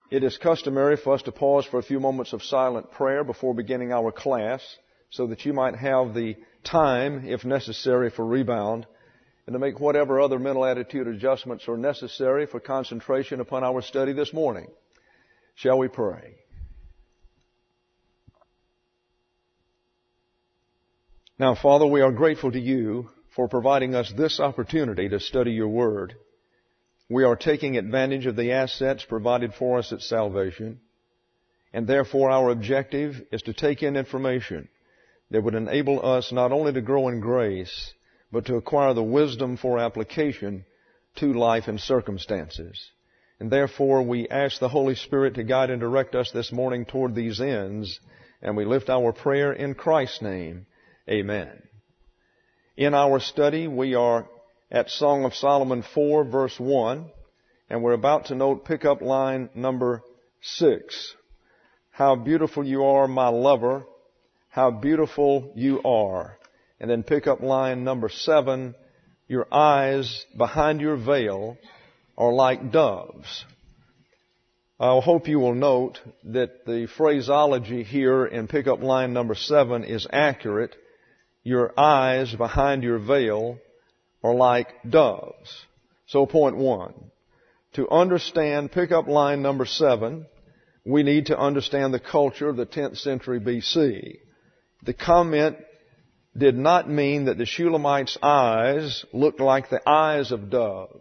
It is customary for us to pause for a few moments of silent prayer before beginning our class so that you might have the time, if necessary, for rebound and to make whatever other mental attitude adjustments are necessary for concentration upon our study this morning. Shall we pray? Now, Father, we are grateful to you for providing us this opportunity to study your word. We are taking advantage of the assets provided for us at salvation, and therefore our objective is to take in information that would enable us not only to grow in grace, but to acquire the wisdom for application to life and circumstances. And therefore we ask the Holy Spirit to guide and direct us this morning toward these ends, and we lift our prayer in Christ's name. Amen. In our study, we are at Song of Solomon 4, verse 1, and we're about to note pickup line number 6. How beautiful you are, my lover, how beautiful you are. And then pickup line number 7, your eyes behind your veil are like doves. I hope you will note that the phraseology here in pickup line number 7 is accurate. Your eyes behind your veil are like doves. So point 1, to understand pickup line number 7, we need to understand the culture of the 10th century BC. The comment did not mean that the Shulamite's eyes looked like the eyes of doves,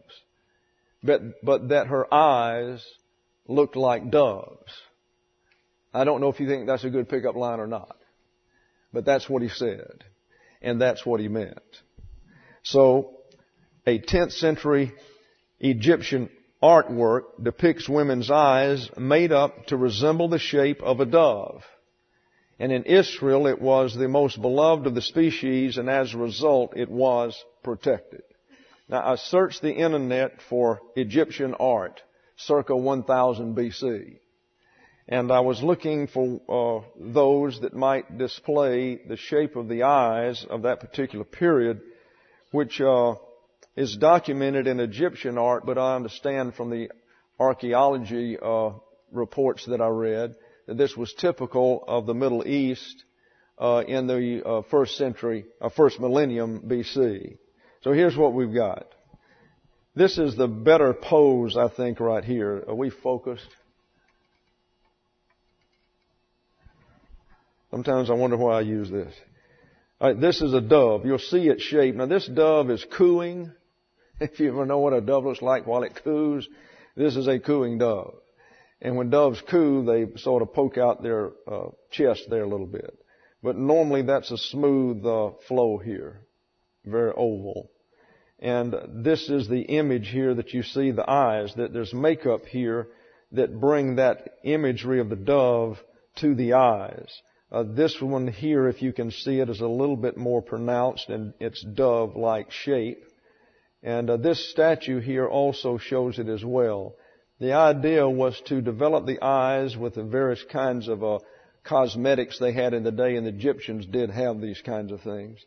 but that her eyes looked like doves. I don't know if you think that's a good pickup line or not, but that's what he said, and that's what he meant. So, a 10th century Egyptian artwork depicts women's eyes made up to resemble the shape of a dove. And in Israel, it was the most beloved of the species, and as a result, it was protected. Now, I searched the internet for Egyptian art, circa 1000 BC. And I was looking for those that might display the shape of the eyes of that particular period, which is documented in Egyptian art, but I understand from the archaeology reports that I read that this was typical of the Middle East in the first millennium BC. So here's what we've got. This is the better pose, I think, right here. Are we focused? Sometimes I wonder why I use this. All right, this is a dove. You'll see its shape. Now, this dove is cooing. If you ever know what a dove looks like while it coos, this is a cooing dove. And when doves coo, they sort of poke out their chest there a little bit. But normally that's a smooth flow here, very oval. And this is the image here that you see, the eyes, that there's makeup here that bring that imagery of the dove to the eyes. This one here, if you can see it, is a little bit more pronounced in its dove-like shape. And this statue here also shows it as well. The idea was to develop the eyes with the various kinds of cosmetics they had in the day, and the Egyptians did have these kinds of things,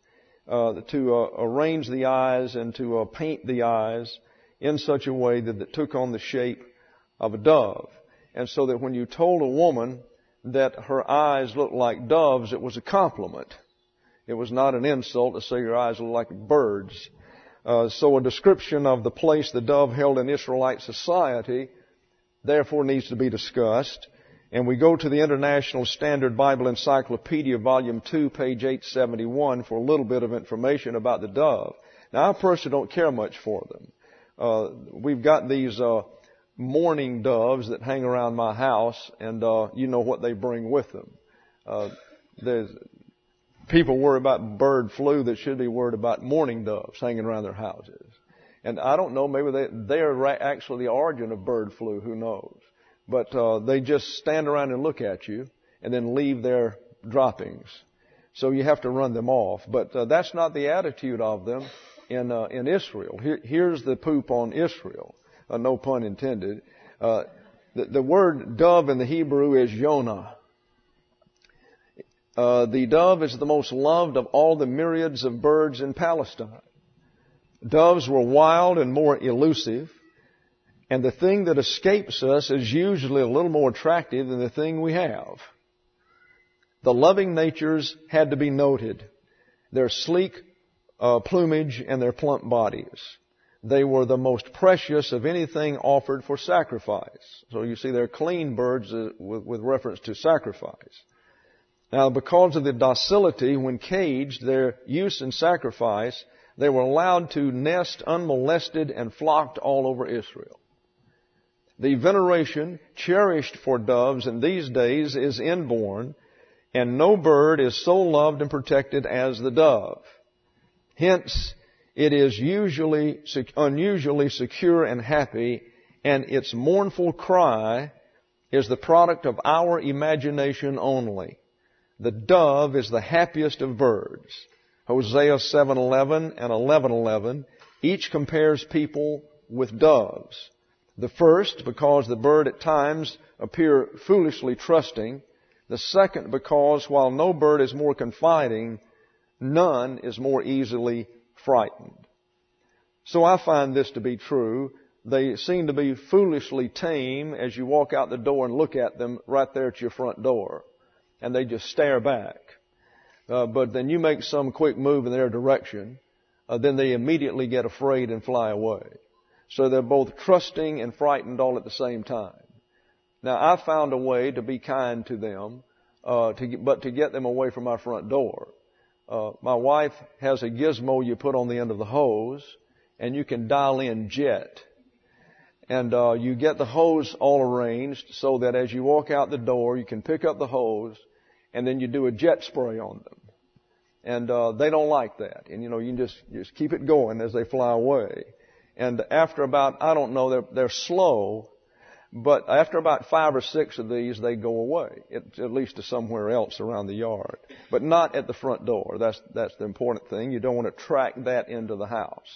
to arrange the eyes and to paint the eyes in such a way that it took on the shape of a dove. And so that when you told a woman that her eyes looked like doves, it was a compliment. It was not an insult to say your eyes look like birds. So a description of the place the dove held in Israelite society therefore needs to be discussed. And we go to the International Standard Bible Encyclopedia, Volume 2, page 871, for a little bit of information about the dove. Now, I personally don't care much for them. We've got these mourning doves that hang around my house, and you know what they bring with them. There's people worry about bird flu that should be worried about mourning doves hanging around their houses. And I don't know, maybe they're actually the origin of bird flu, who knows. But they just stand around and look at you and then leave their droppings. So you have to run them off. But that's not the attitude of them in Israel. Here's the poop on Israel. No pun intended. The word dove in the Hebrew is Yonah. The dove is the most loved of all the myriads of birds in Palestine. Doves were wild and more elusive, And the thing that escapes us is usually a little more attractive than the thing we have. The loving natures had to be noted. Their sleek plumage and their plump bodies. They were the most precious of anything offered for sacrifice. So you see they're clean birds with reference to sacrifice. Now because of the docility when caged, their use in sacrifice, they were allowed to nest unmolested and flocked all over Israel. The veneration cherished for doves in these days is inborn, and no bird is so loved and protected as the dove. Hence, it is unusually secure and happy, and its mournful cry is the product of our imagination only. The dove is the happiest of birds. Hosea 7:11 and 11:11 each compares people with doves. The first, because the bird at times appear foolishly trusting. The second, because while no bird is more confiding, none is more easily frightened. So I find this to be true. They seem to be foolishly tame as you walk out the door and look at them right there at your front door. And they just stare back. But then you make some quick move in their direction, then they immediately get afraid and fly away. So they're both trusting and frightened all at the same time. Now, I found a way to be kind to them, but to get them away from our front door. My wife has a gizmo you put on the end of the hose, and you can dial in jet. And you get the hose all arranged so that as you walk out the door, you can pick up the hose, and then you do a jet spray on them. And they don't like that. And, you can just keep it going as they fly away. And after about, I don't know, they're slow, but after about 5 or 6 of these, they go away, at least to somewhere else around the yard, but not at the front door. That's the important thing. You don't want to track that into the house.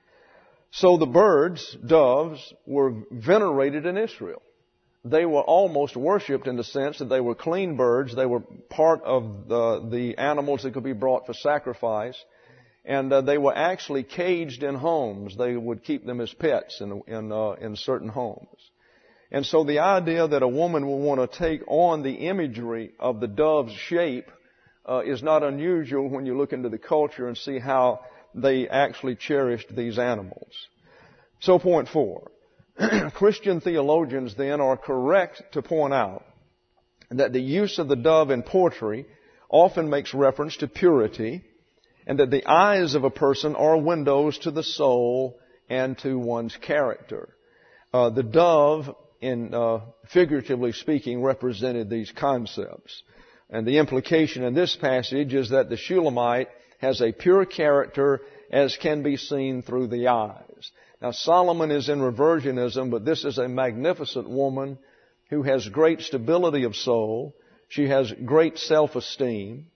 So the birds, doves, were venerated in Israel. They were almost worshipped in the sense that they were clean birds. They were part of the animals that could be brought for sacrifice. And they were actually caged in homes. They would keep them as pets in certain homes. And so the idea that a woman will want to take on the imagery of the dove's shape is not unusual when you look into the culture and see how they actually cherished these animals. So point 4. Christian theologians then are correct to point out that the use of the dove in poetry often makes reference to purity, and that the eyes of a person are windows to the soul and to one's character. The dove, figuratively speaking, represented these concepts. And the implication in this passage is that the Shulamite has a pure character as can be seen through the eyes. Now, Solomon is in reversionism, but this is a magnificent woman who has great stability of soul. She has great self-esteem.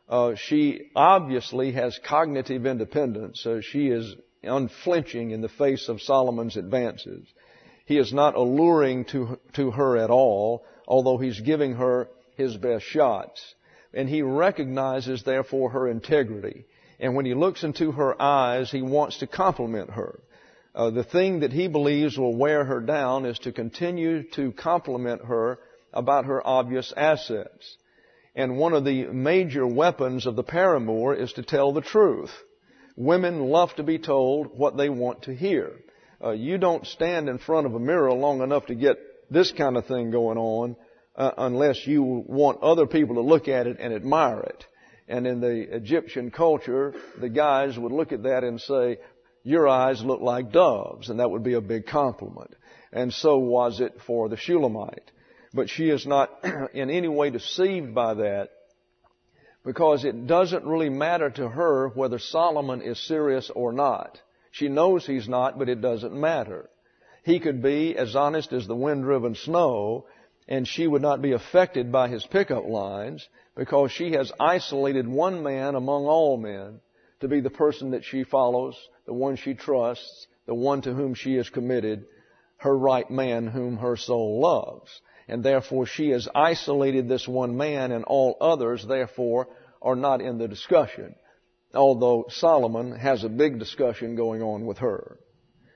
She obviously has cognitive independence. She is unflinching in the face of Solomon's advances. He is not alluring to her at all, although he's giving her his best shots. And he recognizes, therefore, her integrity. And when he looks into her eyes, he wants to compliment her. The thing that he believes will wear her down is to continue to compliment her about her obvious assets. And one of the major weapons of the paramour is to tell the truth. Women love to be told what they want to hear. You don't stand in front of a mirror long enough to get this kind of thing going on unless you want other people to look at it and admire it. And in the Egyptian culture, the guys would look at that and say, "Your eyes look like doves," and that would be a big compliment. And so was it for the Shulamite. But she is not in any way deceived by that, because it doesn't really matter to her whether Solomon is serious or not. She knows he's not, but it doesn't matter. He could be as honest as the wind-driven snow, and she would not be affected by his pickup lines, because she has isolated one man among all men to be the person that she follows, the one she trusts, the one to whom she is committed, her right man whom her soul loves. And therefore she has isolated this one man, and all others, therefore, are not in the discussion. Although Solomon has a big discussion going on with her.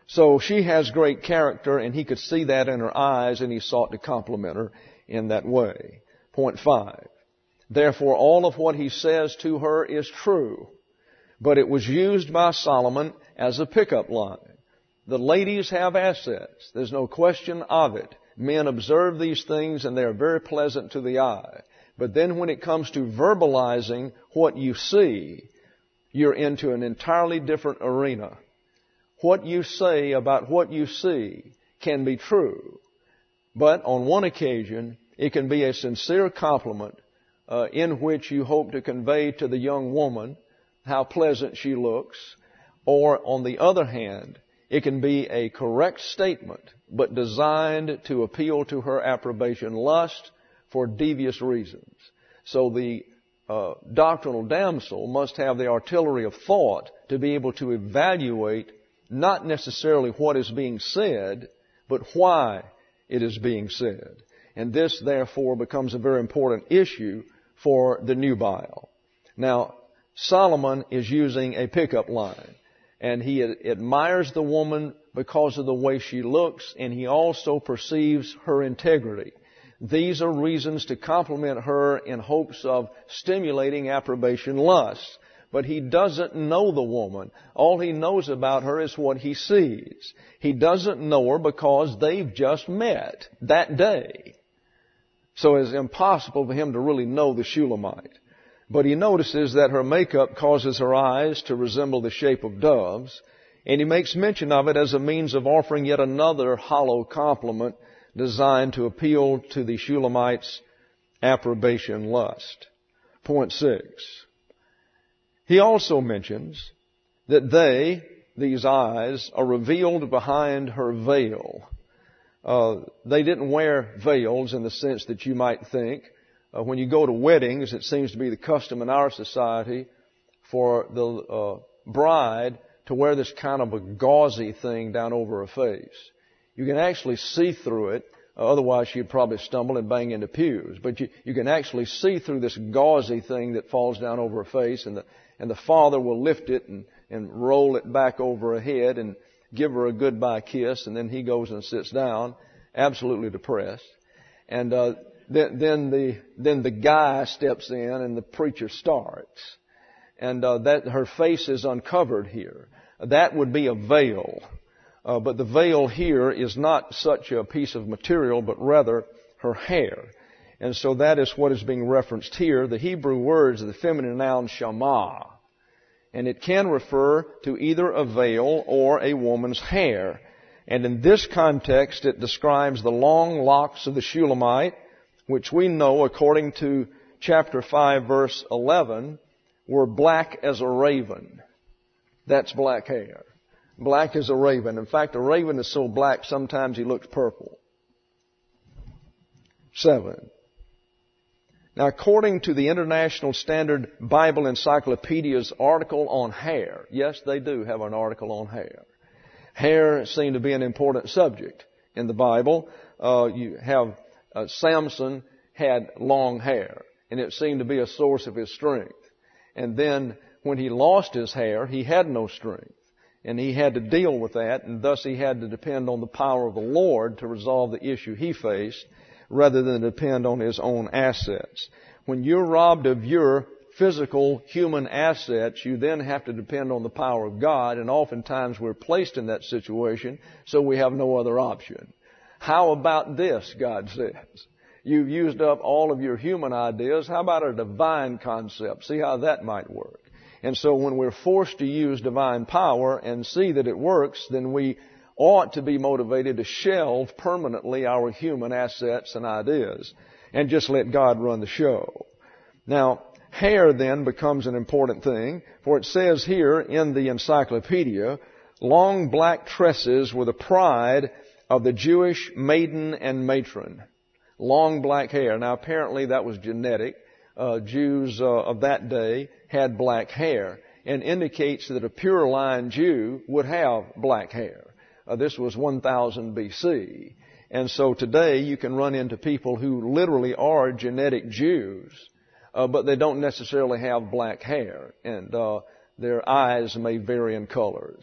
So she has great character, and he could see that in her eyes, and he sought to compliment her in that way. Point 5. Therefore, all of what he says to her is true, but it was used by Solomon as a pickup line. The ladies have assets. There's no question of it. Men observe these things, and they are very pleasant to the eye. But then when it comes to verbalizing what you see, you're into an entirely different arena. What you say about what you see can be true, but on one occasion, it can be a sincere compliment in which you hope to convey to the young woman how pleasant she looks, or on the other hand, it can be a correct statement, but designed to appeal to her approbation lust for devious reasons. So the doctrinal damsel must have the artillery of thought to be able to evaluate not necessarily what is being said, but why it is being said. And this, therefore, becomes a very important issue for the nubile. Now, Solomon is using a pickup line, and he admires the woman because of the way she looks, and he also perceives her integrity. These are reasons to compliment her in hopes of stimulating approbation lust. But he doesn't know the woman. All he knows about her is what he sees. He doesn't know her because they've just met that day. So it's impossible for him to really know the Shulamite. But he notices that her makeup causes her eyes to resemble the shape of doves, and he makes mention of it as a means of offering yet another hollow compliment designed to appeal to the Shulamite's approbation lust. Point 6. He also mentions that these eyes, are revealed behind her veil. They didn't wear veils in the sense that you might think. When you go to weddings, it seems to be the custom in our society for the bride to wear this kind of a gauzy thing down over her face. You can actually see through it. Otherwise, she'd probably stumble and bang into pews. But you can actually see through this gauzy thing that falls down over her face, and the father will lift it and roll it back over her head and give her a goodbye kiss, and then he goes and sits down, absolutely depressed. And then the guy steps in and the preacher starts. And that her face is uncovered here. That would be a veil. But the veil here is not such a piece of material, but rather her hair. And so that is what is being referenced here. The Hebrew words are the feminine noun shamah. And it can refer to either a veil or a woman's hair. And in this context, it describes the long locks of the Shulamite, which we know, according to chapter 5, verse 11, were black as a raven. That's black hair. Black as a raven. In fact, a raven is so black, sometimes he looks purple. 7. Now, according to the International Standard Bible Encyclopedia's article on hair, yes, they do have an article on hair. Hair seemed to be an important subject in the Bible. You have Samson had long hair, and it seemed to be a source of his strength. And then when he lost his hair, he had no strength. And he had to deal with that, and thus he had to depend on the power of the Lord to resolve the issue he faced, rather than depend on his own assets. When you're robbed of your physical human assets, you then have to depend on the power of God, and oftentimes we're placed in that situation, so we have no other option. How about this, God says? You've used up all of your human ideas. How about a divine concept? See how that might work. And so when we're forced to use divine power and see that it works, then we ought to be motivated to shelve permanently our human assets and ideas and just let God run the show. Now, hair then becomes an important thing, for it says here in the encyclopedia, long black tresses were the pride of the Jewish maiden and matron. Long black hair. Now, apparently that was genetic. Jews of that day had black hair, and indicates that a pure line Jew would have black hair. This was 1000 BC. And so today you can run into people who literally are genetic Jews, but they don't necessarily have black hair, and their eyes may vary in colors.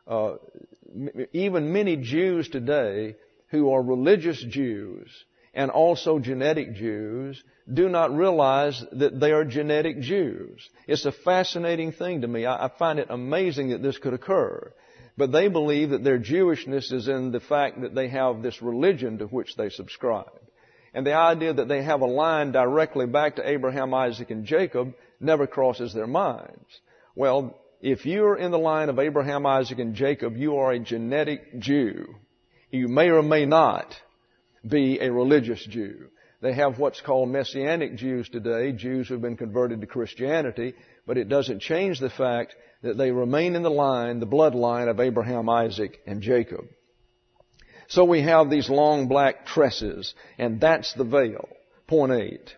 Even many Jews today who are religious Jews and also genetic Jews do not realize that they are genetic Jews. It's a fascinating thing to me. I find it amazing that this could occur. But they believe that their Jewishness is in the fact that they have this religion to which they subscribe. And the idea that they have a line directly back to Abraham, Isaac, and Jacob never crosses their minds. Well, if you're in the line of Abraham, Isaac, and Jacob, you are a genetic Jew. You may or may not be a religious Jew. They have what's called Messianic Jews today, Jews who have been converted to Christianity, but it doesn't change the fact that they remain in the line, the bloodline of Abraham, Isaac, and Jacob. So we have these long black tresses, and that's the veil. Point 8.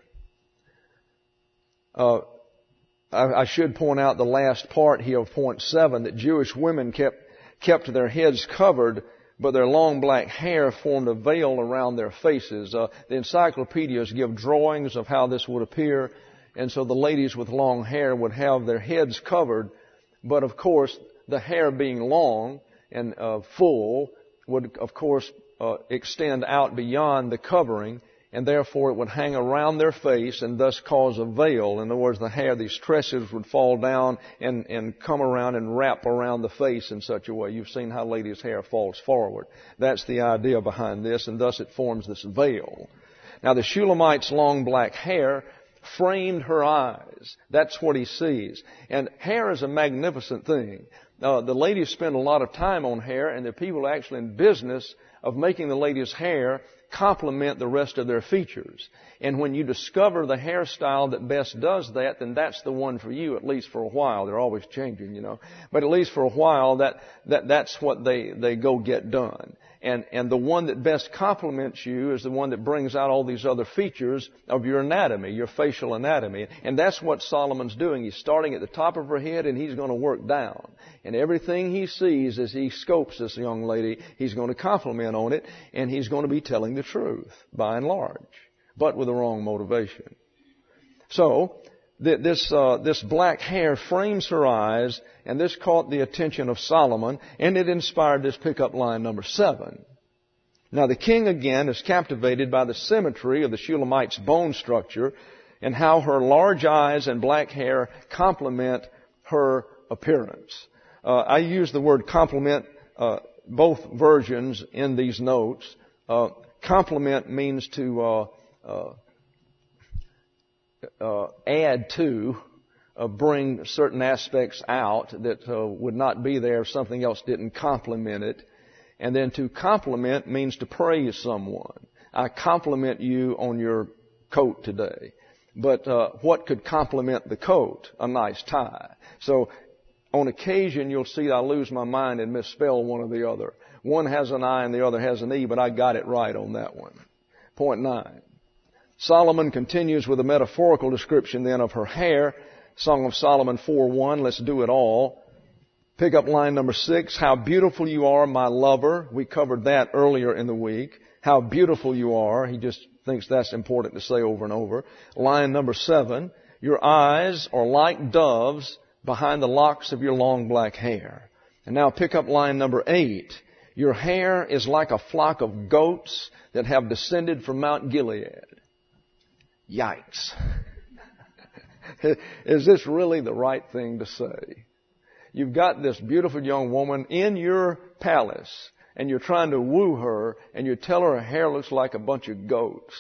I should point out the last part here of point 7, that Jewish women kept their heads covered, but their long black hair formed a veil around their faces. The encyclopedias give drawings of how this would appear, and so the ladies with long hair would have their heads covered, but of course, the hair being long and full would, of course, extend out beyond the covering, and therefore it would hang around their face and thus cause a veil. In other words, the hair, these tresses would fall down and come around and wrap around the face in such a way. You've seen how ladies' hair falls forward. That's the idea behind this, and thus it forms this veil. Now, the Shulamite's long black hair framed her eyes. That's what he sees. And hair is a magnificent thing. The ladies spend a lot of time on hair, and there are people actually in business of making the ladies' hair complement the rest of their features. And when you discover the hairstyle that best does that, then that's the one for you, at least for a while. They're always changing, you know. But at least for a while, that's what they go get done. And the one that best complements you is the one that brings out all these other features of your anatomy, your facial anatomy. And that's what Solomon's doing. He's starting at the top of her head, and he's going to work down. And everything he sees as he scopes this young lady, he's going to compliment on it, and he's going to be telling the truth, by and large, but with the wrong motivation. So, this black hair frames her eyes, and this caught the attention of Solomon, and it inspired this pickup line number 7. Now, the king again is captivated by the symmetry of the Shulamite's bone structure and how her large eyes and black hair complement her appearance. I use the word complement, both versions in these notes. Complement means to add to, bring certain aspects out that would not be there if something else didn't complement it. And then to compliment means to praise someone. I compliment you on your coat today. But what could complement the coat? A nice tie. So on occasion you'll see I lose my mind and misspell one or the other. One has an I and the other has an E, but I got it right on that one. Point 9. Solomon continues with a metaphorical description then of her hair. Song of Solomon 4:1. Let's do it all. Pick up line number 6. How beautiful you are, my lover. We covered that earlier in the week. How beautiful you are. He just thinks that's important to say over and over. Line number 7. Your eyes are like doves behind the locks of your long black hair. And now pick up line number 8. Your hair is like a flock of goats that have descended from Mount Gilead. Yikes. Is this really the right thing to say? You've got this beautiful young woman in your palace, and you're trying to woo her, and you tell her hair looks like a bunch of goats.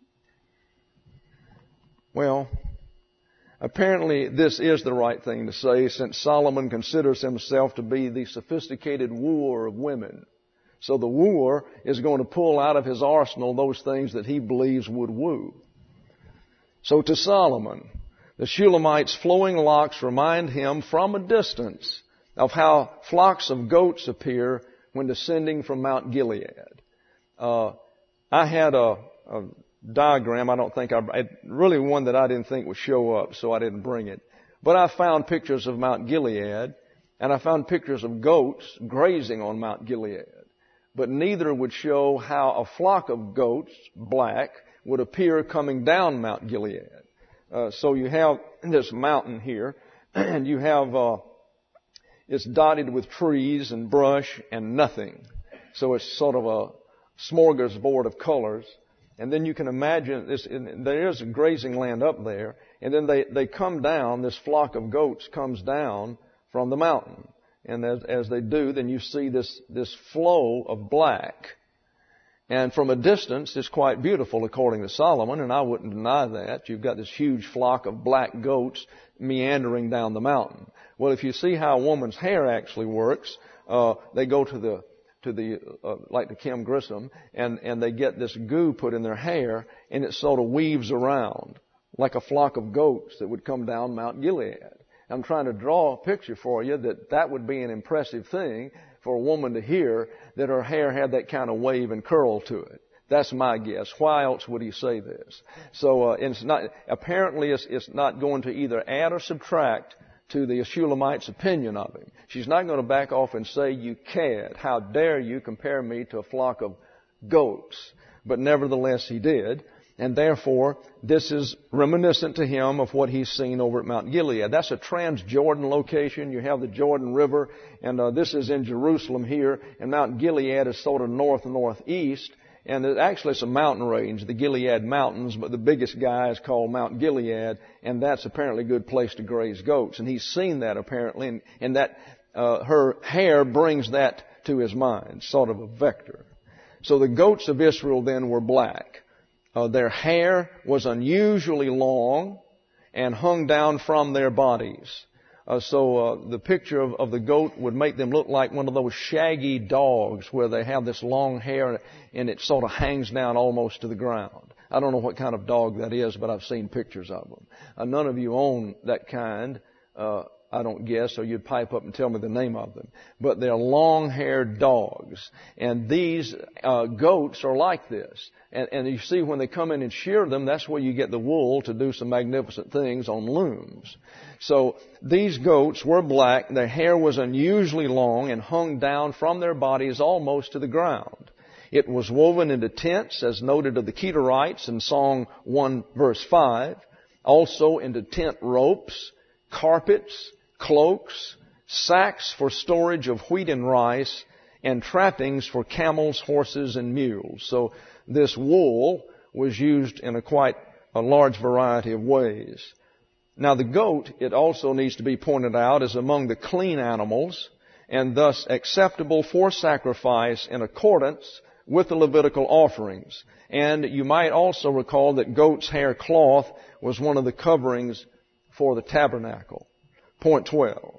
Well, apparently this is the right thing to say, since Solomon considers himself to be the sophisticated wooer of women. So the wooer is going to pull out of his arsenal those things that he believes would woo. So to Solomon, the Shulamite's flowing locks remind him from a distance of how flocks of goats appear when descending from Mount Gilead. I had a diagram, really one that I didn't think would show up, so I didn't bring it. But I found pictures of Mount Gilead, and I found pictures of goats grazing on Mount Gilead. But neither would show how a flock of goats, black, would appear coming down Mount Gilead. So you have this mountain here, and you have It's dotted with trees and brush and nothing. So it's sort of a smorgasbord of colors. And then you can imagine this, there is a grazing land up there, and then they come down, this flock of goats comes down from the mountain. And as they do, then you see this flow of black. And from a distance, it's quite beautiful according to Solomon, and I wouldn't deny that. You've got this huge flock of black goats meandering down the mountain. Well, if you see how a woman's hair actually works, they go to the like the Kim Grissom, and they get this goo put in their hair, and it sort of weaves around like a flock of goats that would come down Mount Gilead. I'm trying to draw a picture for you that would be an impressive thing for a woman to hear, that her hair had that kind of wave and curl to it. That's my guess. Why else would he say this? So it's not going to either add or subtract to the Shulamite's opinion of him. She's not going to back off and say, "You cad, how dare you compare me to a flock of goats?" But nevertheless, he did. And therefore, this is reminiscent to him of what he's seen over at Mount Gilead. That's a Trans-Jordan location. You have the Jordan River, and this is in Jerusalem here, and Mount Gilead is sort of northeast. And actually it's a mountain range, the Gilead Mountains, but the biggest guy is called Mount Gilead, and that's apparently a good place to graze goats. And he's seen that apparently, and that her hair brings that to his mind, sort of a vector. So the goats of Israel then were black. Their hair was unusually long and hung down from their bodies. So the picture of the goat would make them look like one of those shaggy dogs where they have this long hair and it sort of hangs down almost to the ground. I don't know what kind of dog that is, but I've seen pictures of them. None of you own that kind, I don't guess, or you'd pipe up and tell me the name of them. But they're long-haired dogs. And these goats are like this. And you see when they come in and shear them, that's where you get the wool to do some magnificent things on looms. So these goats were black. Their hair was unusually long and hung down from their bodies almost to the ground. It was woven into tents, as noted of the Kedarites in Song 1, verse 5. Also into tent ropes, carpets, cloaks, sacks for storage of wheat and rice, and trappings for camels, horses, and mules. So this wool was used in quite a large variety of ways. Now the goat, it also needs to be pointed out, is among the clean animals, and thus acceptable for sacrifice in accordance with the Levitical offerings. And you might also recall that goat's hair cloth was one of the coverings for the tabernacle. Point 12.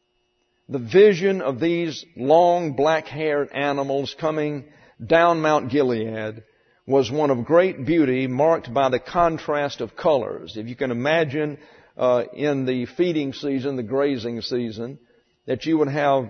The vision of these long black-haired animals coming down Mount Gilead was one of great beauty, marked by the contrast of colors. If you can imagine in the feeding season, the grazing season, that you would have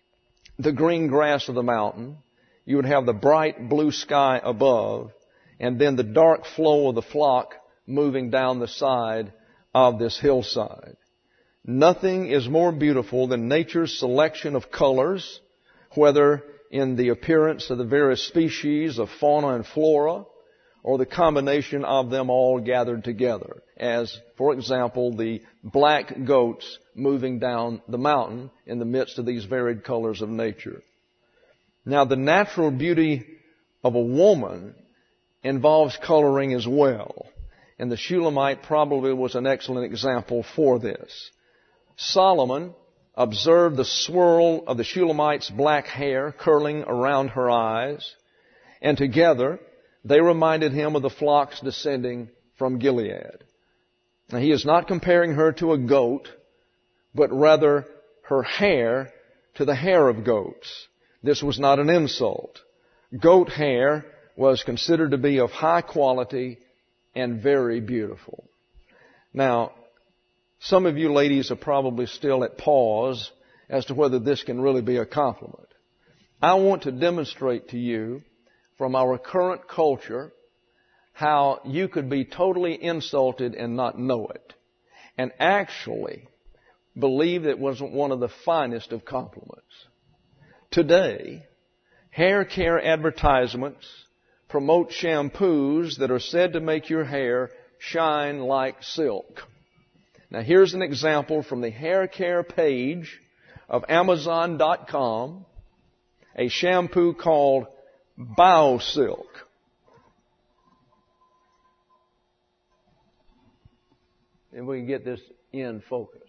the green grass of the mountain, you would have the bright blue sky above, and then the dark flow of the flock moving down the side of this hillside. Nothing is more beautiful than nature's selection of colors, whether in the appearance of the various species of fauna and flora, or the combination of them all gathered together, as, for example, the black goats moving down the mountain in the midst of these varied colors of nature. Now, the natural beauty of a woman involves coloring as well, and the Shulamite probably was an excellent example for this. Solomon observed the swirl of the Shulamite's black hair curling around her eyes, and together they reminded him of the flocks descending from Gilead. Now, he is not comparing her to a goat, but rather her hair to the hair of goats. This was not an insult. Goat hair was considered to be of high quality and very beautiful. Now, some of you ladies are probably still at pause as to whether this can really be a compliment. I want to demonstrate to you from our current culture how you could be totally insulted and not know it, and actually believe it wasn't one of the finest of compliments. Today, hair care advertisements promote shampoos that are said to make your hair shine like silk. Now, here's an example from the hair care page of Amazon.com a shampoo called Biosilk. And we can get this in focus.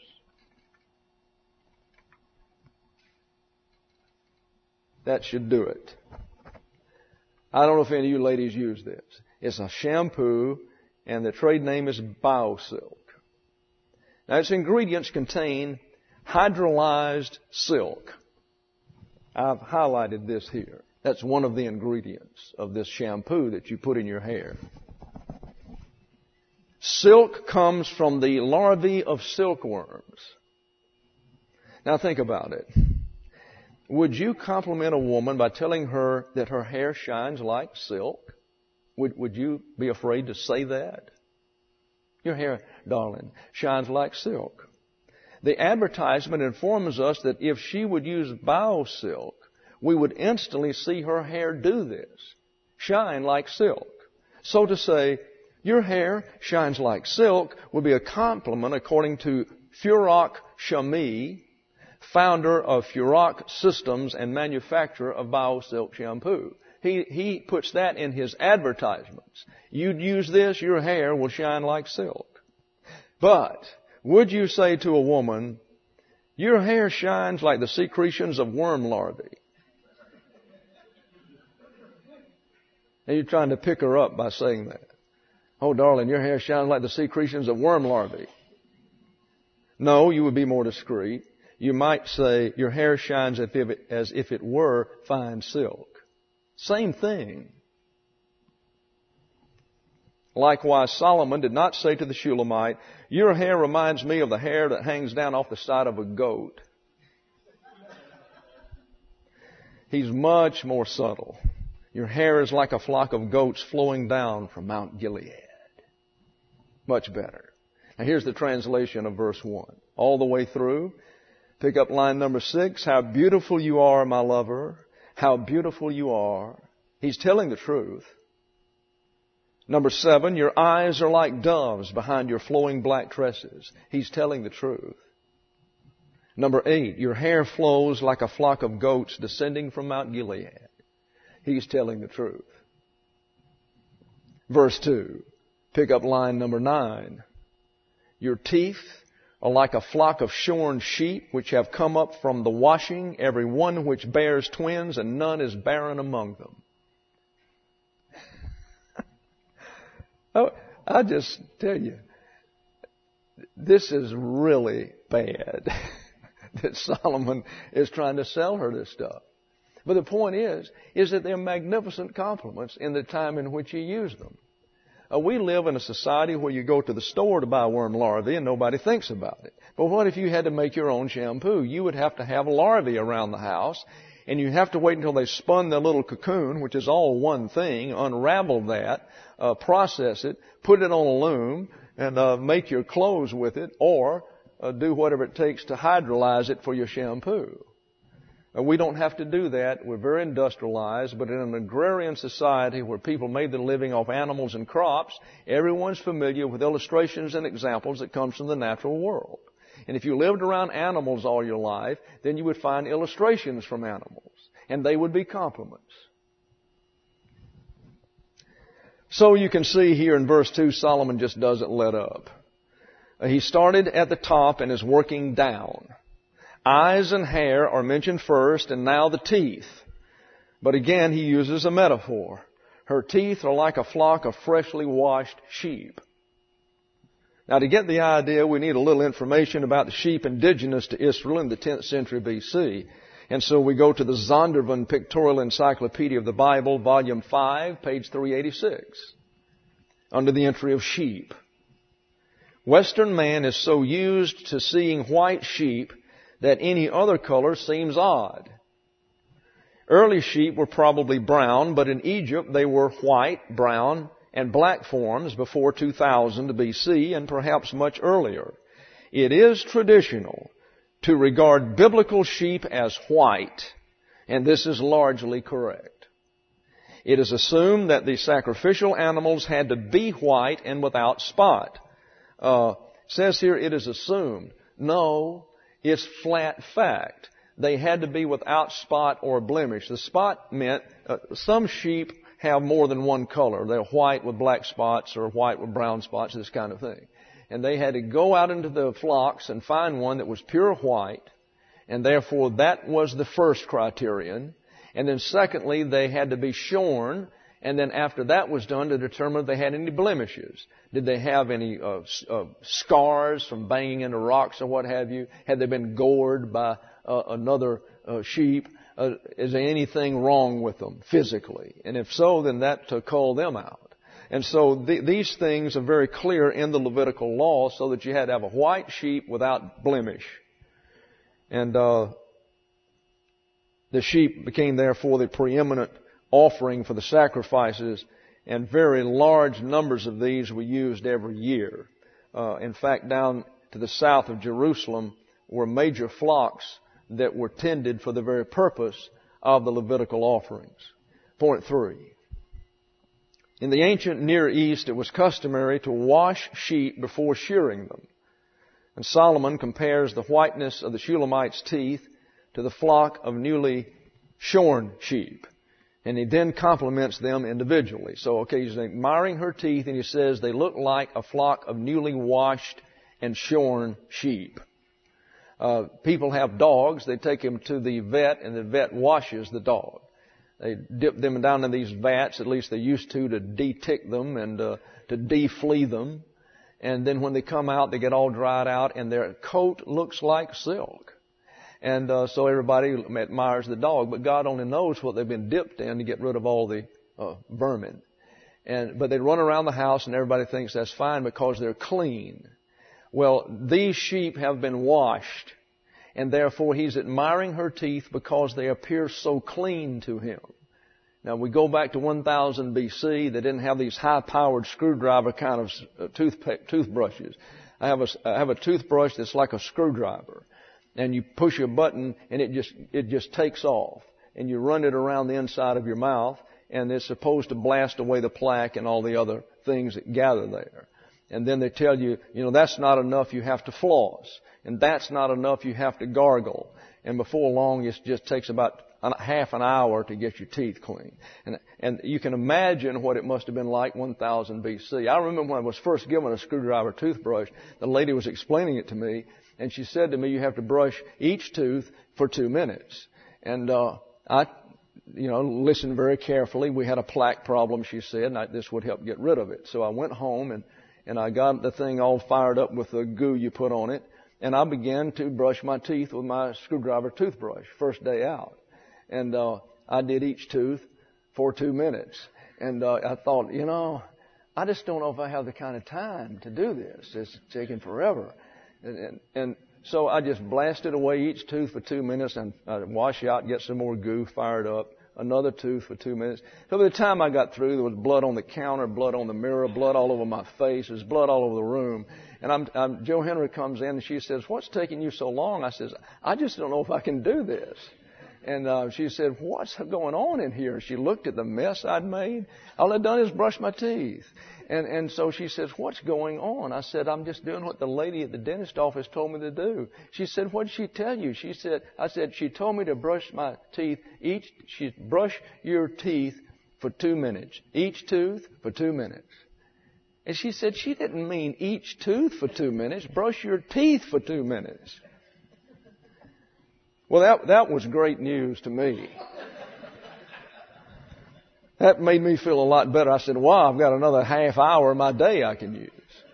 That should do it. I don't know if any of you ladies use this. It's a shampoo, and the trade name is Biosilk. Now, its ingredients contain hydrolyzed silk. I've highlighted this here. That's one of the ingredients of this shampoo that you put in your hair. Silk comes from the larvae of silkworms. Now think about it. Would you compliment a woman by telling her that her hair shines like silk? Would you be afraid to say that? Your hair, darling, shines like silk. The advertisement informs us that if she would use Biosilk, we would instantly see her hair do this, shine like silk. So to say, your hair shines like silk would be a compliment according to Furok Shami, founder of Furok Systems and manufacturer of Biosilk shampoo. He puts that in his advertisements. You'd use this, your hair will shine like silk. But would you say to a woman, your hair shines like the secretions of worm larvae? And you're trying to pick her up by saying that. Oh, darling, your hair shines like the secretions of worm larvae. No, you would be more discreet. You might say, your hair shines as if it were fine silk. Same thing. Likewise, Solomon did not say to the Shulamite, your hair reminds me of the hair that hangs down off the side of a goat. He's much more subtle. Your hair is like a flock of goats flowing down from Mount Gilead. Much better. Now here's the translation of verse 1. All the way through. Pick up line number 6. How beautiful you are, my lover. How beautiful you are. He's telling the truth. Number 7, your eyes are like doves behind your flowing black tresses. He's telling the truth. Number 8, your hair flows like a flock of goats descending from Mount Gilead. He's telling the truth. Verse 2, pick up line number 9. Your teeth are like a flock of shorn sheep which have come up from the washing, every one which bears twins, and none is barren among them. Oh, I just tell you, this is really bad that Solomon is trying to sell her this stuff. But the point is that they're magnificent compliments in the time in which he used them. We live in a society where you go to the store to buy worm larvae and nobody thinks about it. But what if you had to make your own shampoo? You would have to have larvae around the house, and you have to wait until they spun their little cocoon, which is all one thing, unravel that, process it, put it on a loom, and make your clothes with it, or do whatever it takes to hydrolyze it for your shampoo. We don't have to do that. We're very industrialized, but in an agrarian society where people made their living off animals and crops, everyone's familiar with illustrations and examples that comes from the natural world. And if you lived around animals all your life, then you would find illustrations from animals, and they would be compliments. So you can see here in verse 2, Solomon just doesn't let up. He started at the top and is working down. Eyes and hair are mentioned first, and now the teeth. But again, he uses a metaphor. Her teeth are like a flock of freshly washed sheep. Now, to get the idea, we need a little information about the sheep indigenous to Israel in the 10th century BC. And so we go to the Zondervan Pictorial Encyclopedia of the Bible, Volume 5, page 386, under the entry of sheep. Western man is so used to seeing white sheep that any other color seems odd. Early sheep were probably brown, but in Egypt they were white, brown, and black forms before 2000 BC and perhaps much earlier. It is traditional to regard biblical sheep as white, and this is largely correct. It is assumed that the sacrificial animals had to be white and without spot. Says here it is assumed. No, it's flat fact. they had to be without spot or blemish. The spot meant some sheep have more than one color. They're white with black spots or white with brown spots, this kind of thing. And they had to go out into the flocks and find one that was pure white, and therefore that was the first criterion. And then secondly, they had to be shorn, and then after that was done, to determine if they had any blemishes. Did they have any scars from banging into rocks or what have you? Had they been gored by another sheep? Is there anything wrong with them physically? And if so, then that to call them out. And so these things are very clear in the Levitical law, so that you had to have a white sheep without blemish. And the sheep became therefore the preeminent offering for the sacrifices, and very large numbers of these were used every year. In fact, down to the south of Jerusalem were major flocks that were tended for the very purpose of the Levitical offerings. Point 3. In the ancient Near East, it was customary to wash sheep before shearing them. And Solomon compares the whiteness of the Shulamite's teeth to the flock of newly shorn sheep. And he then compliments them individually. So, he's admiring her teeth, and he says they look like a flock of newly washed and shorn sheep. People have dogs. They take them to the vet, and the vet washes the dog. They dip them down in these vats, at least they used to de-tick them and to de-flea them. And then when they come out, they get all dried out, and their coat looks like silk. And so everybody admires the dog, but God only knows what they've been dipped in to get rid of all the vermin. But they run around the house, and everybody thinks that's fine because they're clean. Well, these sheep have been washed, and therefore he's admiring her teeth because they appear so clean to him. Now, we go back to 1000 BC. They didn't have these high-powered screwdriver kind of toothbrushes. I have a toothbrush that's like a screwdriver. And you push a button, and it just takes off. And you run it around the inside of your mouth, and it's supposed to blast away the plaque and all the other things that gather there. And then they tell you, that's not enough, you have to floss. And that's not enough, you have to gargle. And before long, it just takes about half an hour to get your teeth clean. And you can imagine what it must have been like 1000 BC. I remember when I was first given a screwdriver toothbrush, the lady was explaining it to me, and she said to me, you have to brush each tooth for 2 minutes. And I listened very carefully. We had a plaque problem, she said, and this would help get rid of it. So I went home, and I got the thing all fired up with the goo you put on it, and I began to brush my teeth with my screwdriver toothbrush, first day out. And I did each tooth for 2 minutes. And I thought, I just don't know if I have the kind of time to do this. It's taking forever. And so I just blasted away each tooth for 2 minutes, and I'd wash out, get some more goo fired up, another tooth for 2 minutes. So by the time I got through, there was blood on the counter, blood on the mirror, blood all over my face. There's blood all over the room. And Joe Henry comes in, and she says, what's taking you so long? I says, I just don't know if I can do this. And she said, what's going on in here? She looked at the mess I'd made. All I'd done is brush my teeth. And so she says, what's going on? I said, I'm just doing what the lady at the dentist office told me to do. She said, what did she tell you? I said, she told me to brush my teeth. Brush your teeth for 2 minutes. Each tooth for 2 minutes. And she said, she didn't mean each tooth for 2 minutes. Brush your teeth for 2 minutes. Well, that was great news to me. That made me feel a lot better. I said, wow, I've got another half hour of my day I can use.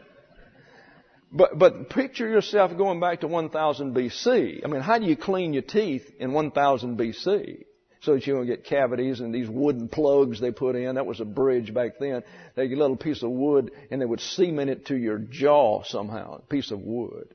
But picture yourself going back to 1000 BC. I mean, how do you clean your teeth in 1000 BC? So that you don't get cavities and these wooden plugs they put in. That was a bridge back then. They get a little piece of wood, and they would cement it to your jaw somehow, a piece of wood.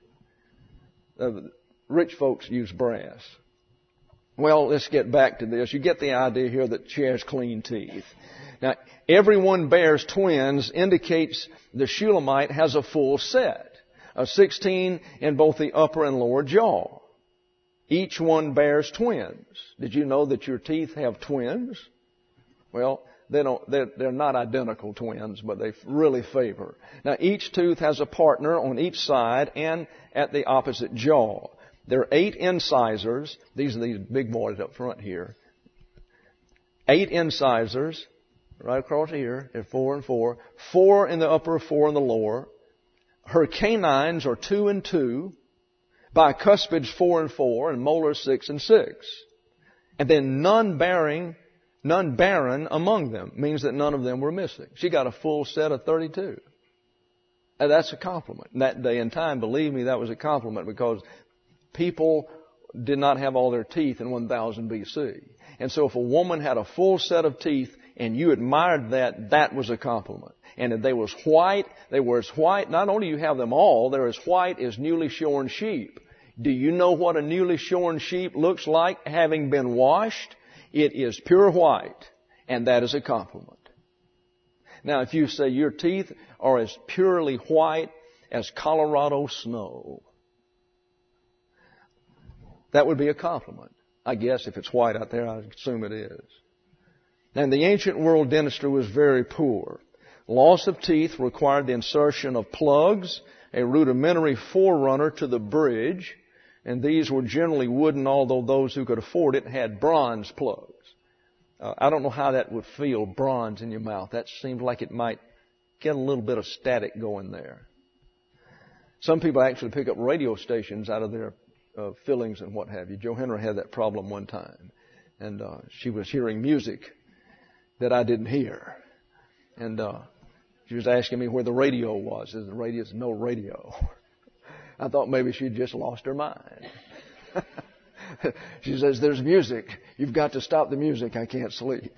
Rich folks use brass. Well, let's get back to this. You get the idea here that she has clean teeth. Now, everyone bears twins indicates the Shulamite has a full set of 16 in both the upper and lower jaw. Each one bears twins. Did you know that your teeth have twins? Well, they're not identical twins, but they really favor. Now, each tooth has a partner on each side and at the opposite jaw. There are 8 incisors. These are these big boys up front here. 8 incisors right across here. They're 4 and 4. 4 in the upper, 4 in the lower. Her canines are 2 and 2. Bicuspids 4 and 4, and molars 6 and 6. And then none barren among them means that none of them were missing. She got a full set of 32. And that's a compliment. In that day and time, believe me, that was a compliment, because people did not have all their teeth in 1000 BC. And so if a woman had a full set of teeth and you admired that, that was a compliment. And if they were as white, not only you have them all, they're as white as newly shorn sheep. Do you know what a newly shorn sheep looks like having been washed? It is pure white, and that is a compliment. Now, if you say your teeth are as purely white as Colorado snow, that would be a compliment. I guess if it's white out there, I assume it is. Now, in the ancient world, dentistry was very poor. Loss of teeth required the insertion of plugs, a rudimentary forerunner to the bridge, and these were generally wooden, although those who could afford it had bronze plugs. I don't know how that would feel, bronze in your mouth. That seems like it might get a little bit of static going there. Some people actually pick up radio stations out of their fillings and what have you. Joe Henry had that problem one time, and she was hearing music that I didn't hear. And she was asking me where the radio was. There's no radio. I thought maybe she'd just lost her mind. She says, there's music. You've got to stop the music. I can't sleep.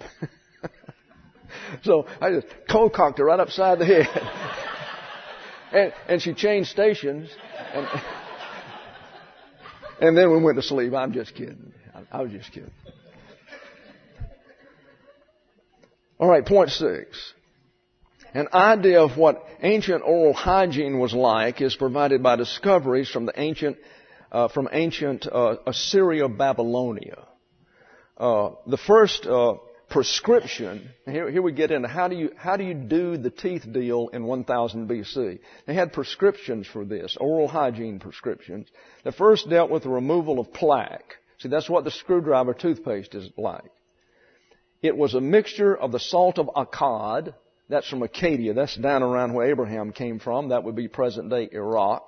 So I just cold-cocked her right upside the head. And she changed stations. And then we went to sleep. I'm just kidding. I was just kidding. All right, point 6. An idea of what ancient oral hygiene was like is provided by discoveries from ancient Assyria, Babylonia. The first prescription. Here we get into how do you do the teeth deal in 1000 BC? They had prescriptions for this, oral hygiene prescriptions. The first dealt with the removal of plaque. See, that's what the screwdriver toothpaste is like. It was a mixture of the salt of Akkad. That's from Acadia. That's down around where Abraham came from. That would be present-day Iraq.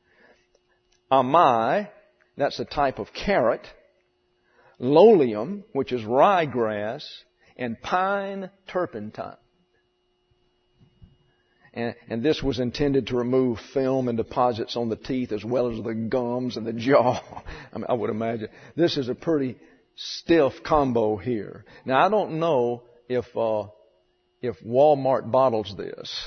Amai, that's a type of carrot. Lolium, which is ryegrass. And pine turpentine. And this was intended to remove film and deposits on the teeth as well as the gums and the jaw. I would imagine. This is a pretty stiff combo here. Now, I don't know if Walmart bottles this,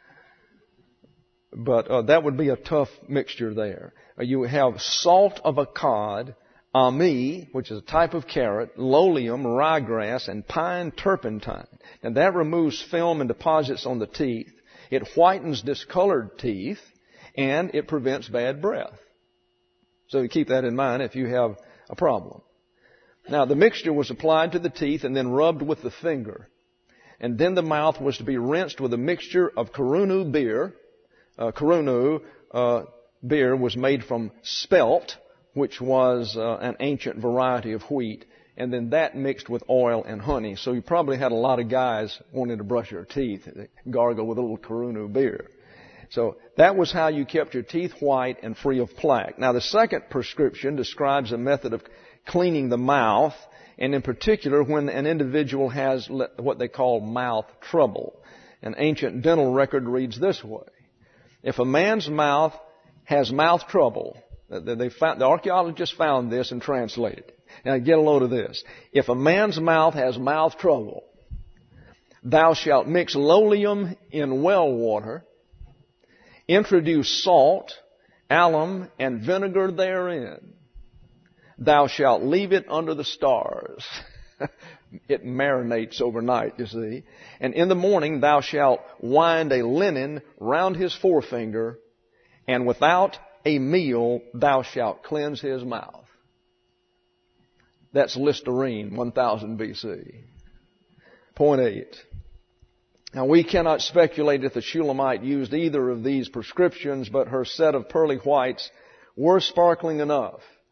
but that would be a tough mixture there. You have salt of Akkad, ami, which is a type of carrot, lolium, ryegrass, and pine turpentine. And that removes film and deposits on the teeth. It whitens discolored teeth, and it prevents bad breath. So you keep that in mind if you have a problem. Now, the mixture was applied to the teeth and then rubbed with the finger. And then the mouth was to be rinsed with a mixture of Karunu beer. Karunu beer was made from spelt, which was an ancient variety of wheat. And then that mixed with oil and honey. So you probably had a lot of guys wanting to brush their teeth. They gargle with a little Karunu beer. So that was how you kept your teeth white and free of plaque. Now, the second prescription describes a method of cleaning the mouth, and in particular when an individual has what they call mouth trouble. An ancient dental record reads this way. If a man's mouth has mouth trouble, the archaeologists found this and translated it. Now get a load of this. If a man's mouth has mouth trouble, thou shalt mix lolium in well water, introduce salt, alum, and vinegar therein. Thou shalt leave it under the stars. It marinates overnight, you see. And in the morning thou shalt wind a linen round his forefinger, and without a meal thou shalt cleanse his mouth. That's Listerine, 1000 BC. Point 8. Now, we cannot speculate if the Shulamite used either of these prescriptions, but her set of pearly whites were sparkling enough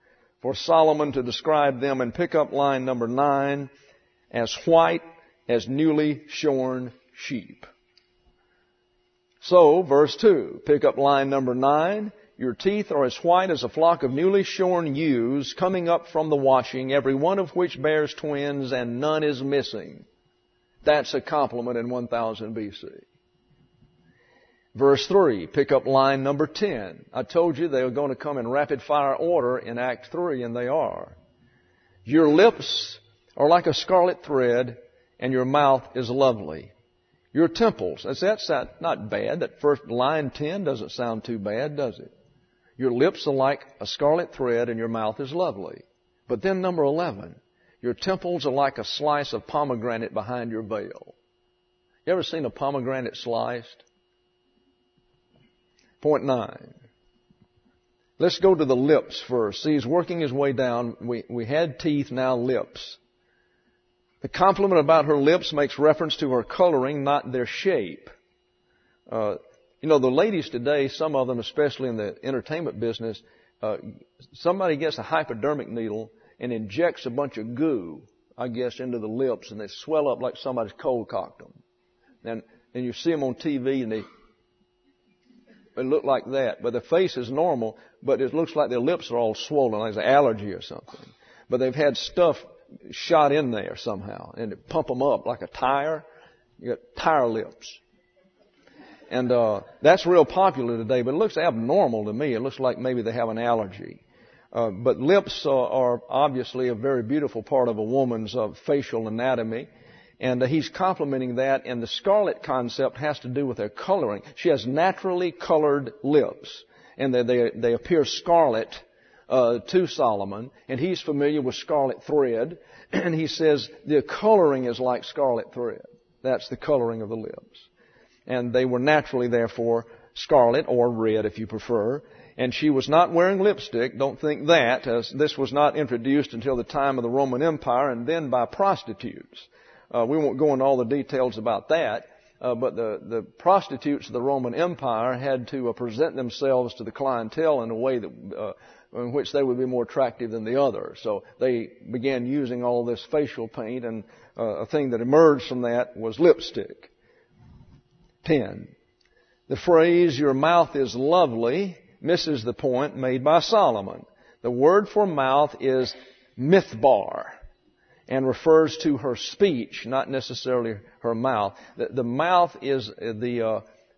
for Solomon to describe them and pick up line number 9, as white as newly shorn sheep. So, verse 2, pick up line number 9. Your teeth are as white as a flock of newly shorn ewes coming up from the washing, every one of which bears twins, and none is missing. That's a compliment in 1000 BC. Verse 3, pick up line number 10. I told you they were going to come in rapid fire order in Acts 3, and they are. Your lips are like a scarlet thread, and your mouth is lovely. Your temples, that's not bad. That first line 10 doesn't sound too bad, does it? Your lips are like a scarlet thread, and your mouth is lovely. But then number 11, your temples are like a slice of pomegranate behind your veil. You ever seen a pomegranate sliced? Point 9. Let's go to the lips first. See, he's working his way down. We had teeth, now lips. The compliment about her lips makes reference to her coloring, not their shape. The ladies today, some of them, especially in the entertainment business, somebody gets a hypodermic needle and injects a bunch of goo, I guess, into the lips, and they swell up like somebody's cold cocked them. And you see them on TV, and they look like that. But their face is normal, but it looks like their lips are all swollen, like it's an allergy or something. But they've had stuff shot in there somehow, and it pump them up like a tire. You got tire lips. And that's real popular today, but it looks abnormal to me. It looks like maybe they have an allergy. But lips are obviously a very beautiful part of a woman's facial anatomy. And he's complimenting that, and the scarlet concept has to do with their coloring. She has naturally colored lips, and they appear scarlet to Solomon, and he's familiar with scarlet thread, and he says the coloring is like scarlet thread. That's the coloring of the lips. And they were naturally, therefore, scarlet, or red if you prefer. And she was not wearing lipstick. Don't think that, as this was not introduced until the time of the Roman Empire, and then by prostitutes. We won't go into all the details about that, but the prostitutes of the Roman Empire had to present themselves to the clientele in a way that in which they would be more attractive than the other. So they began using all this facial paint, and a thing that emerged from that was lipstick. 10. The phrase, your mouth is lovely, misses the point made by Solomon. The word for mouth is mithbar, and refers to her speech, not necessarily her mouth. The mouth is the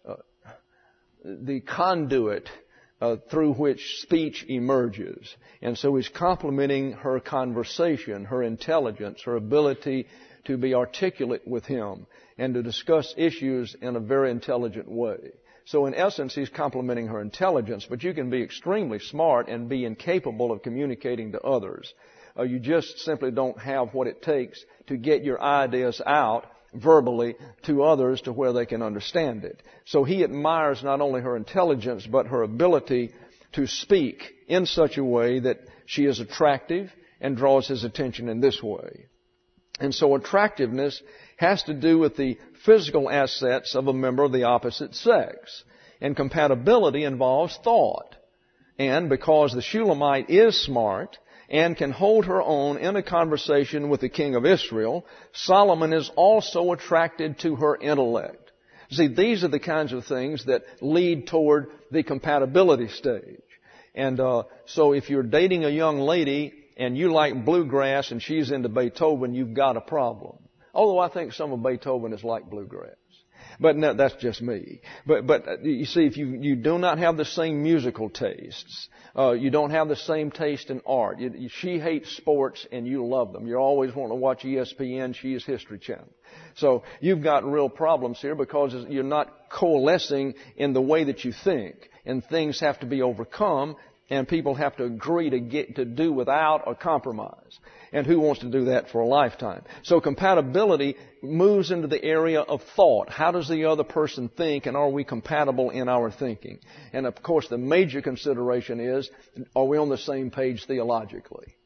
conduit through which speech emerges. And so he's complimenting her conversation, her intelligence, her ability to be articulate with him and to discuss issues in a very intelligent way. So in essence, he's complimenting her intelligence, but you can be extremely smart and be incapable of communicating to others. You just simply don't have what it takes to get your ideas out verbally to others to where they can understand it. So he admires not only her intelligence, but her ability to speak in such a way that she is attractive and draws his attention in this way. And so attractiveness has to do with the physical assets of a member of the opposite sex. And compatibility involves thought. And because the Shulamite is smart and can hold her own in a conversation with the king of Israel, Solomon is also attracted to her intellect. See, these are the kinds of things that lead toward the compatibility stage. And so if you're dating a young lady and you like bluegrass and she's into Beethoven, you've got a problem. Although I think some of Beethoven is like bluegrass. But no, that's just me. But you see, if you do not have the same musical tastes, you don't have the same taste in art. She hates sports and you love them. You always want to watch ESPN. She is History Channel. So you've got real problems here because you're not coalescing in the way that you think, and things have to be overcome. And people have to agree to do without or compromise. And who wants to do that for a lifetime? So compatibility moves into the area of thought. How does the other person think, and are we compatible in our thinking? And of course, the major consideration is, are we on the same page theologically?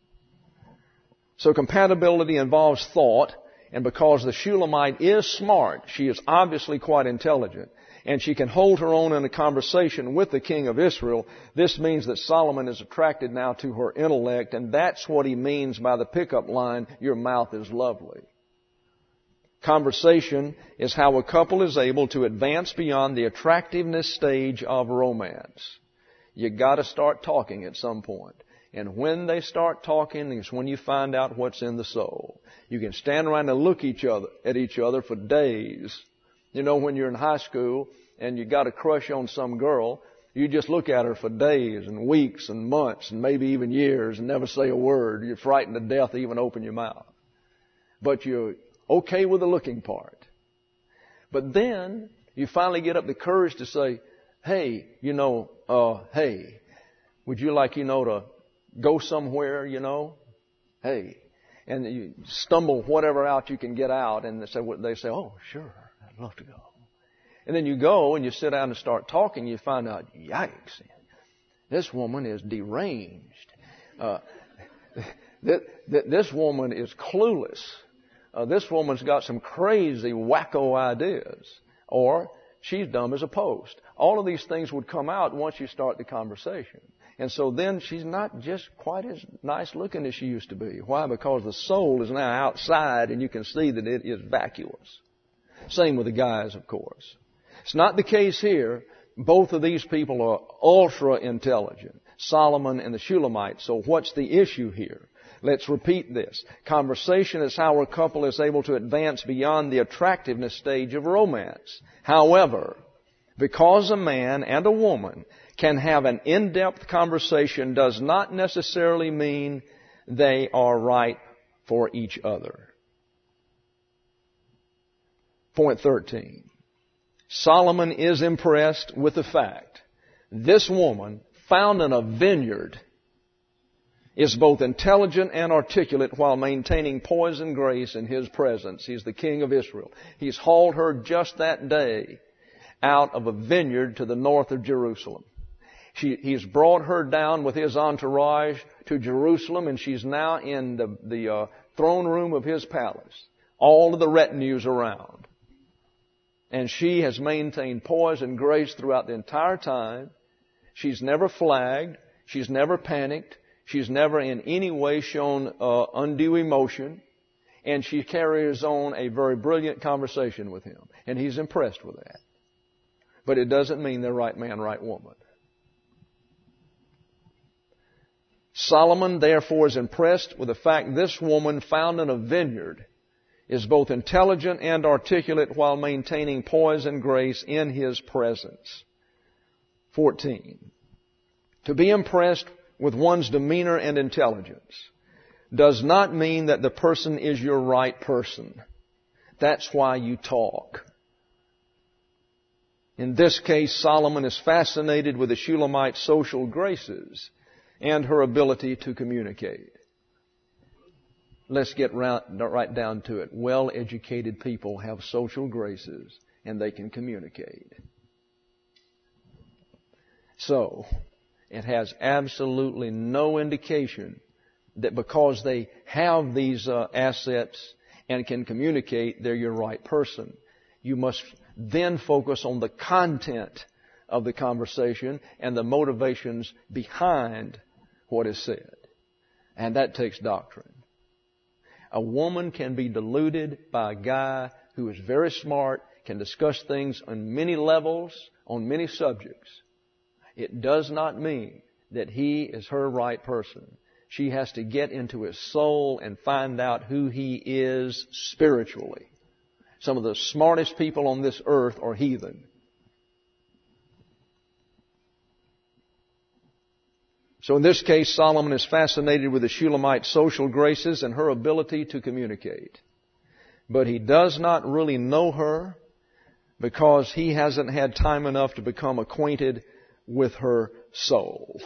So compatibility involves thought, and because the Shulamite is smart, she is obviously quite intelligent, and she can hold her own in a conversation with the king of Israel, this means that Solomon is attracted now to her intellect, and that's what he means by the pickup line, your mouth is lovely. Conversation is how a couple is able to advance beyond the attractiveness stage of romance. You got to start talking at some point. And when they start talking is when you find out what's in the soul. You can stand around and look at each other for days. You know, when you're in high school and you got a crush on some girl, you just look at her for days and weeks and months and maybe even years and never say a word. You're frightened to death to even open your mouth. But you're okay with the looking part. But then you finally get up the courage to say, hey, hey, would you like, to go somewhere, Hey. And you stumble whatever out you can get out, and they say, oh, sure, I'd love to go. And then you go and you sit down and start talking, you find out, yikes, this woman is deranged. This woman is clueless. This woman's got some crazy, wacko ideas. Or she's dumb as a post. All of these things would come out once you start the conversation. And so then she's not just quite as nice looking as she used to be. Why? Because the soul is now outside and you can see that it is vacuous. Same with the guys, of course. It's not the case here. Both of these people are ultra intelligent. Solomon and the Shulamite. So what's the issue here? Let's repeat this. Conversation is how a couple is able to advance beyond the attractiveness stage of romance. However, because a man and a woman can have an in-depth conversation does not necessarily mean they are right for each other. Point 13. Solomon is impressed with the fact this woman found in a vineyard is both intelligent and articulate while maintaining poise and grace in his presence. He's the king of Israel. He's hauled her just that day out of a vineyard to the north of Jerusalem. He's brought her down with his entourage to Jerusalem, and she's now in the throne room of his palace. All of the retinues around. And she has maintained poise and grace throughout the entire time. She's never flagged. She's never panicked. She's never in any way shown undue emotion. And she carries on a very brilliant conversation with him. And he's impressed with that. But it doesn't mean they're right man, right woman. Solomon, therefore, is impressed with the fact this woman found in a vineyard is both intelligent and articulate while maintaining poise and grace in his presence. 14. To be impressed with one's demeanor and intelligence does not mean that the person is your right person. That's why you talk. In this case, Solomon is fascinated with the Shulamite's social graces and her ability to communicate. Let's get right down to it. Well-educated people have social graces and they can communicate. So, it has absolutely no indication that because they have these assets and can communicate, they're your right person. You must then focus on the content of the conversation and the motivations behind what is said. And that takes doctrine. A woman can be deluded by a guy who is very smart, can discuss things on many levels, on many subjects. It does not mean that he is her right person. She has to get into his soul and find out who he is spiritually. Some of the smartest people on this earth are heathen. So in this case, Solomon is fascinated with the Shulamite's social graces and her ability to communicate. But he does not really know her because he hasn't had time enough to become acquainted with her soul.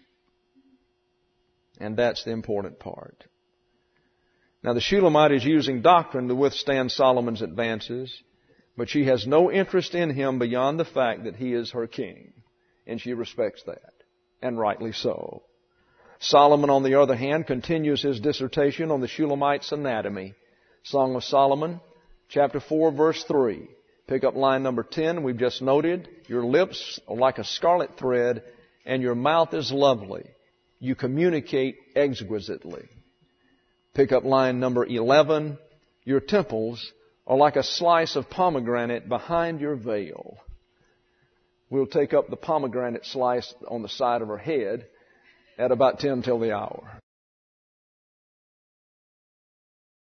And that's the important part. Now the Shulamite is using doctrine to withstand Solomon's advances, but she has no interest in him beyond the fact that he is her king. And she respects that. And rightly so. Solomon, on the other hand, continues his dissertation on the Shulamite's anatomy. Song of Solomon, chapter 4, verse 3. Pick up line number 10. We've just noted, your lips are like a scarlet thread and your mouth is lovely. You communicate exquisitely. Pick up line number 11. Your temples are like a slice of pomegranate behind your veil. We'll take up the pomegranate slice on the side of her head at about 10 till the hour.